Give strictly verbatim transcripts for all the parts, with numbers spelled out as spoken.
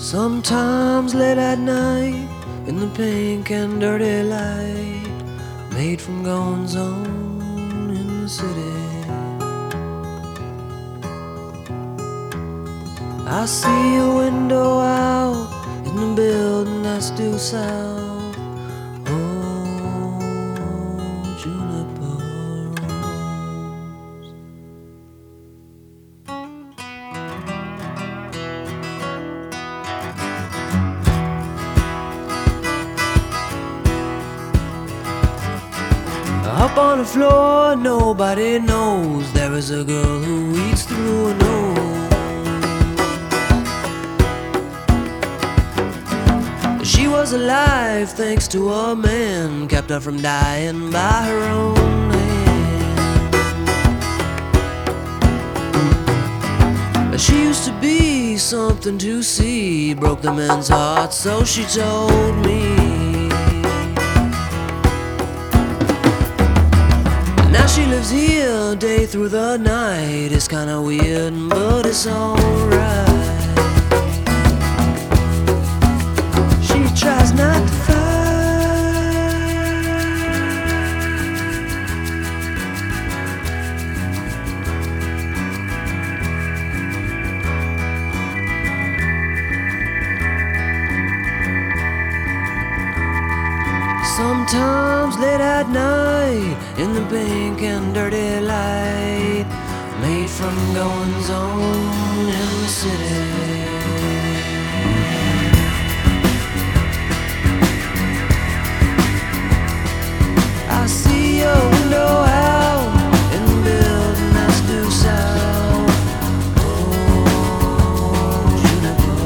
Sometimes late at night, in the pink and dirty light, made from goings on in the city, I see a window out in the building that's due south. Oh, Juniper Rose. Up on the floor, nobody knows there is a girl who eats through a nose. She was alive thanks to a man, kept her from dying by her own hand. She used to be something to see, broke the man's heart, so she told me. Now she lives here day through the night. It's kinda weird, but it's alright. Tries not to fight. Sometimes late at night, in the pink and dirty light, made from goings on in the city, I see a window out in the building that's due south. Oh, Juniper.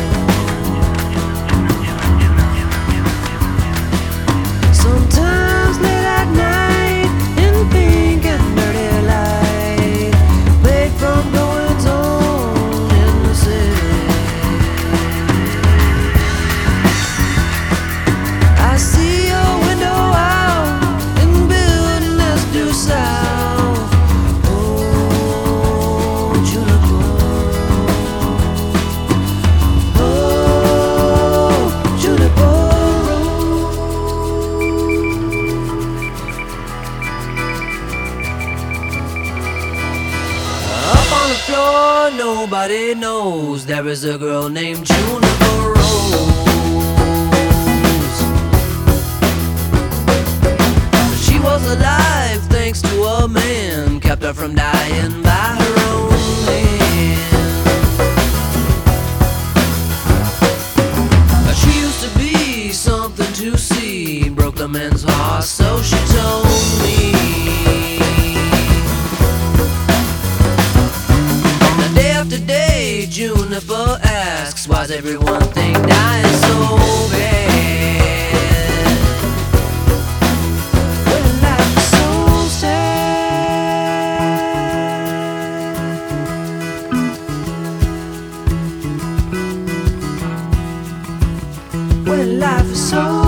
Sometimes late at night, in the pink and dirty light, made from goings on in the city, I see a window out south. Oh, Juniper. Oh, Juniper Rose. Up on the floor, nobody knows there is a girl named Juniper Rose. She was alive thanks to a man, kept her from dying by her own hand. She used to be something to see, broke the man's heart, so she told me. Now day after day, Juniper asks, why's everyone think dying so bad? When life is so